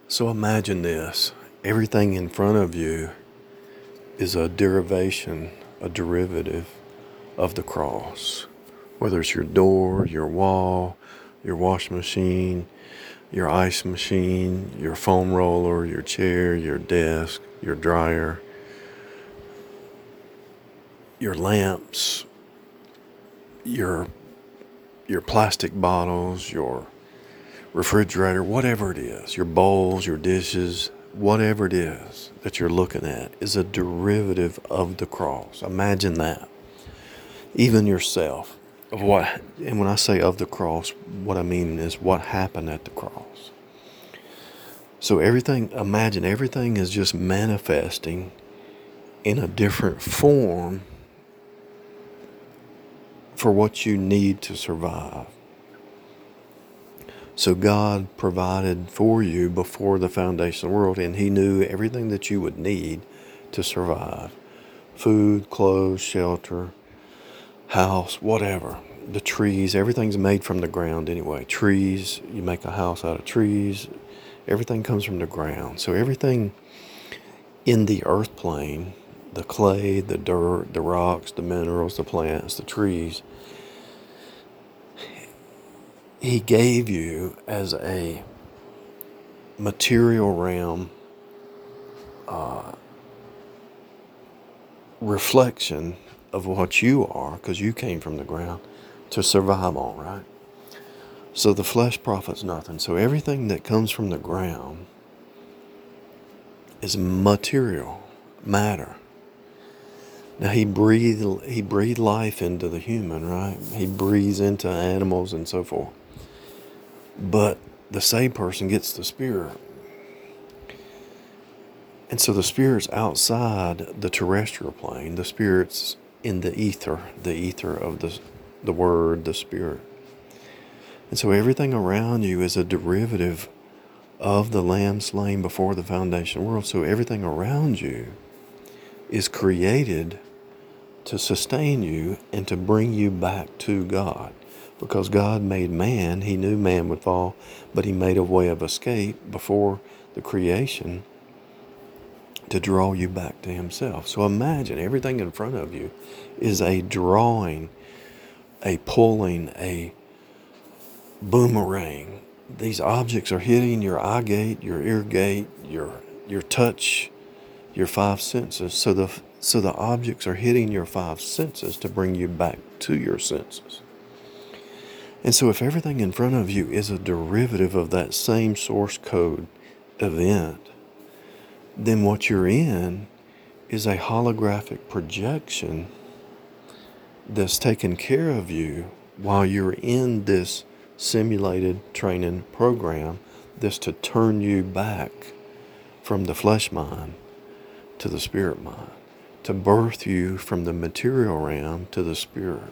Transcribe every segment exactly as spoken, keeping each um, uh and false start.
So imagine this. Everything in front of you is a derivation, a derivative of the cross. Whether it's your door, your wall, your washing machine, your ice machine, your foam roller, your chair, your desk, your dryer, your lamps, your your plastic bottles, your refrigerator, whatever it is, your bowls, your dishes, whatever it is that you're looking at is a derivative of the cross. Imagine that. Even yourself, of what, and when I say of the cross, what I mean is what happened at the cross. So everything, imagine everything is just manifesting in a different form for what you need to survive. So God provided for you before the foundation of the world, and He knew everything that you would need to survive. Food, clothes, shelter, house, whatever. The trees, everything's made from the ground anyway. Trees, you make a house out of trees. Everything comes from the ground. So everything in the earth plane, the clay, the dirt, the rocks, the minerals, the plants, the trees, He gave you as a material realm uh, reflection of what you are, because you came from the ground, to survive on, right? So the flesh profits nothing. So everything that comes from the ground is material, matter. Now he breathed, he breathed life into the human, right? He breathes into animals and so forth. But the saved person gets the spirit. And so the spirit's outside the terrestrial plane. The spirit's in the ether, the ether of the, the word, the spirit. And so everything around you is a derivative of the Lamb slain before the foundation of the world. So everything around you is created to sustain you and to bring you back to God. Because God made man, He knew man would fall, but He made a way of escape before the creation to draw you back to Himself. So imagine everything in front of you is a drawing, a pulling, a boomerang. These objects are hitting your eye gate, your ear gate, your your touch, your five senses. So the so the objects are hitting your five senses to bring you back to your senses. And so if everything in front of you is a derivative of that same source code event, then what you're in is a holographic projection that's taking care of you while you're in this simulated training program that's to turn you back from the flesh mind to the spirit mind, to birth you from the material realm to the spirit.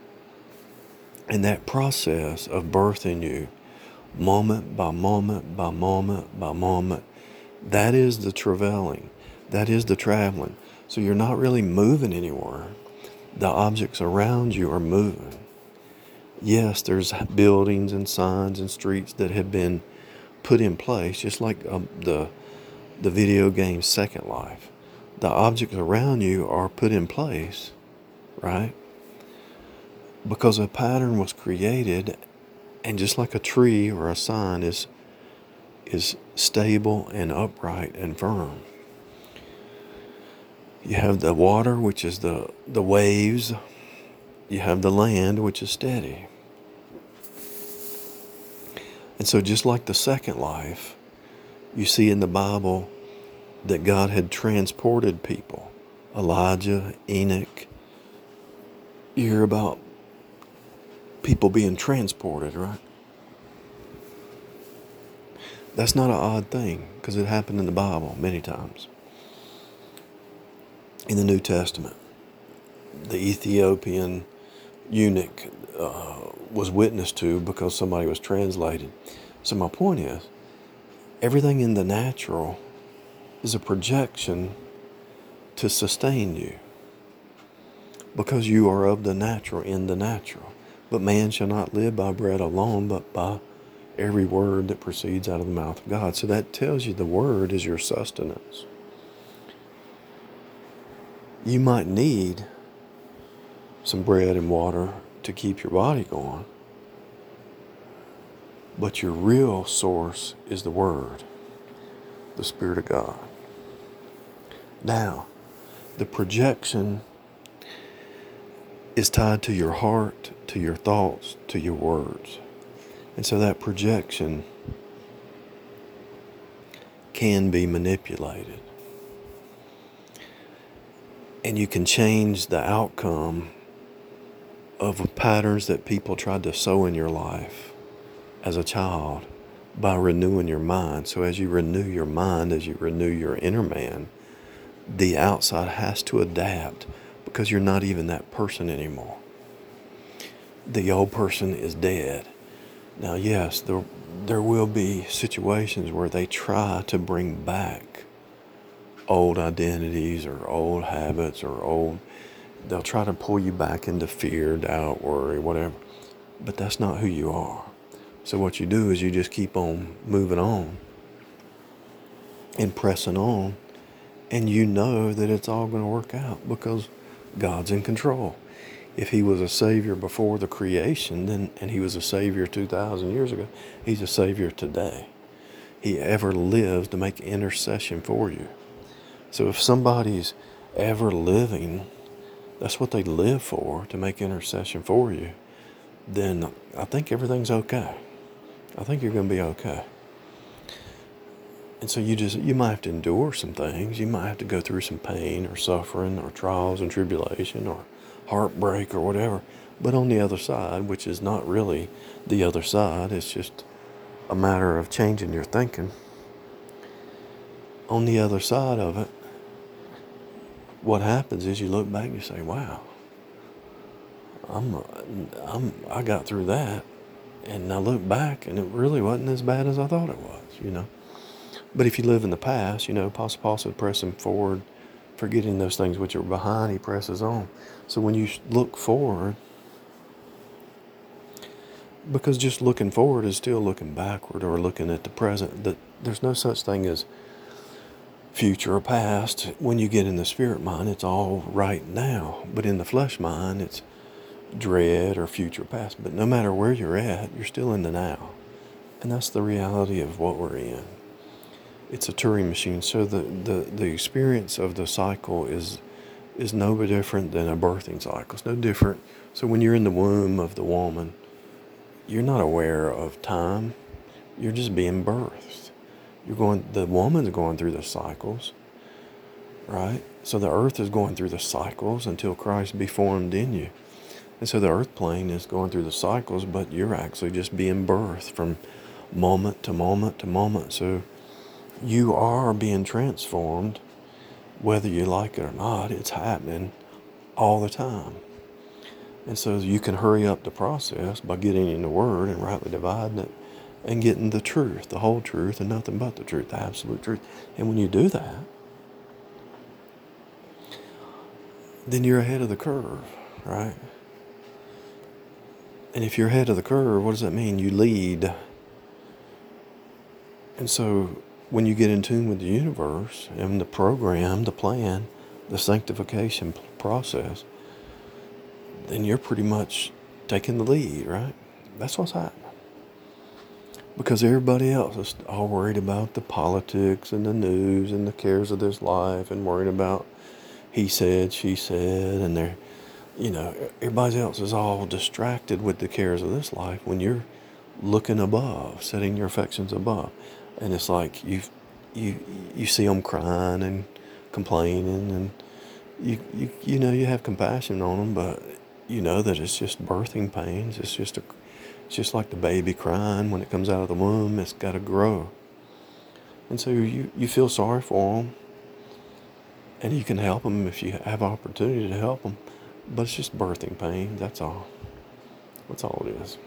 And that process of birthing you, moment by moment by moment by moment, that is the travailing. That is the traveling. So you're not really moving anywhere. The objects around you are moving. Yes, there's buildings and signs and streets that have been put in place, just like um, the the video game Second Life. The objects around you are put in place, right? Because a pattern was created, and just like a tree or a sign is is stable and upright and firm. You have the water, which is the, the waves. You have the land, which is steady. And so just like the second life, you see in the Bible that God had transported people. Elijah, Enoch. You hear about people being transported, right? That's not an odd thing, because it happened in the Bible many times. In the New Testament, the Ethiopian eunuch uh, was witnessed to because somebody was translated. So my point is, everything in the natural is a projection to sustain you, because you are of the natural, in the natural. But man shall not live by bread alone, but by every word that proceeds out of the mouth of God. So that tells you the word is your sustenance. You might need some bread and water to keep your body going, but your real source is the Word, the Spirit of God. Now, the projection is tied to your heart, to your thoughts, to your words. And so that projection can be manipulated. And you can change the outcome of patterns that people tried to sow in your life as a child by renewing your mind. So as you renew your mind, as you renew your inner man, the outside has to adapt, because you're not even that person anymore. The old person is dead. Now, yes, there, there will be situations where they try to bring back old identities or old habits or old, they'll try to pull you back into fear, doubt, worry, whatever. But that's not who you are. So what you do is you just keep on moving on and pressing on, and you know that it's all going to work out because God's in control. If he was a savior before the creation, then and he was a savior two thousand years ago, he's a savior today. He ever lives to make intercession for you. So if somebody's ever living, that's what they live for, to make intercession for you, then I think everything's okay. I think you're going to be okay. And so you just, you might have to endure some things. You might have to go through some pain or suffering or trials and tribulation or heartbreak or whatever. But on the other side, which is not really the other side, it's just a matter of changing your thinking. On the other side of it, what happens is you look back and you say, wow, I'm, I'm, I got through that. And I look back and it really wasn't as bad as I thought it was, you know. But if you live in the past, you know, Apostle Paul said, pressing forward, forgetting those things which are behind, he presses on. So when you look forward, because just looking forward is still looking backward or looking at the present, that there's no such thing as future or past. When you get in the spirit mind, it's all right now. But in the flesh mind, it's dread or future past. But no matter where you're at, you're still in the now. And that's the reality of what we're in. It's a Turing machine. So the, the, the experience of the cycle is is no different than a birthing cycle. It's no different. So when you're in the womb of the woman, you're not aware of time. You're just being birthed. You're going, the woman's going through the cycles, right? So the earth is going through the cycles until Christ be formed in you. And so the earth plane is going through the cycles, but you're actually just being birthed from moment to moment to moment. So you are being transformed, whether you like it or not. It's happening all the time. And so you can hurry up the process by getting in the Word and rightly dividing it and getting the truth, the whole truth, and nothing but the truth, the absolute truth. And when you do that, then you're ahead of the curve, right? And if you're ahead of the curve, what does that mean? You lead. And so when you get in tune with the universe and the program, the plan, the sanctification process, then you're pretty much taking the lead, right? That's what's happening. Because everybody else is all worried about the politics and the news and the cares of this life and worried about he said, she said, and they're, you know, everybody else is all distracted with the cares of this life when you're looking above, setting your affections above. And it's like you you you see them crying and complaining, and you, you you know, you have compassion on them, but you know that it's just birthing pains. It's just a it's just like the baby crying when it comes out of the womb. It's got to grow. And so you, you feel sorry for them, and you can help them if you have opportunity to help them. But it's just birthing pain. That's all. That's all it is.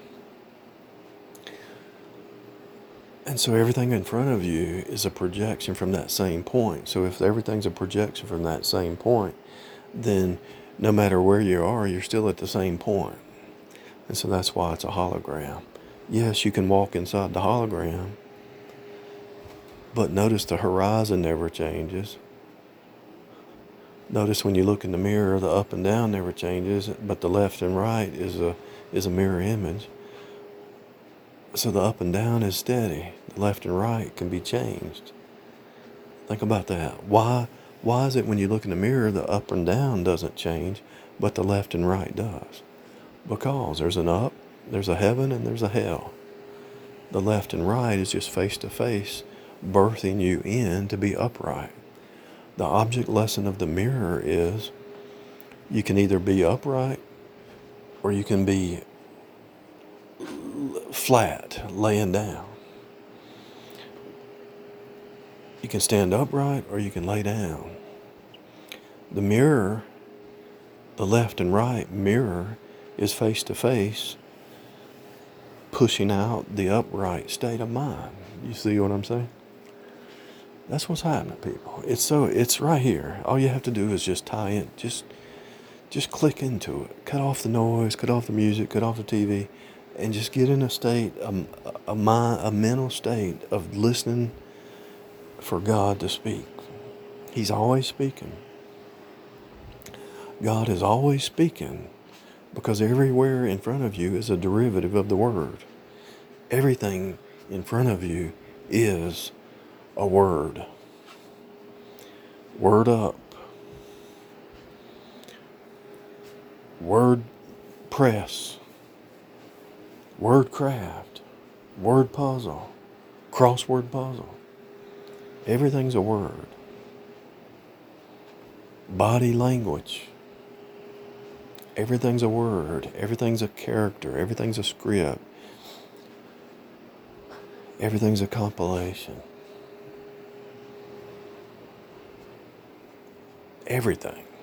And so everything in front of you is a projection from that same point. So if everything's a projection from that same point, then no matter where you are, you're still at the same point. And so that's why it's a hologram. Yes, you can walk inside the hologram, but notice the horizon never changes. Notice when you look in the mirror, the up and down never changes, but the left and right is a is a mirror image. So the up and down is steady. The left and right can be changed. Think about that. Why why is it when you look in the mirror, the up and down doesn't change, but the left and right does? Because there's an up, there's a heaven, and there's a hell. The left and right is just face to face, birthing you in to be upright. The object lesson of the mirror is you can either be upright or you can be flat, laying down. You can stand upright or you can lay down. The mirror, the left and right mirror, is face to face, pushing out the upright state of mind. You see what I'm saying? That's what's happening, people. It's so it's right here. All you have to do is just tie in, just just click into it. Cut off the noise, cut off the music, cut off the T V, and just get in a state, a, a mind, a mental state of listening for God to speak. He's always speaking. God is always speaking because everywhere in front of you is a derivative of the word. Everything in front of you is a word. Word up. Word press. Word craft. Word puzzle. Crossword puzzle. Everything's a word. Body language. Everything's a word. Everything's a character. Everything's a script. Everything's a compilation. Everything.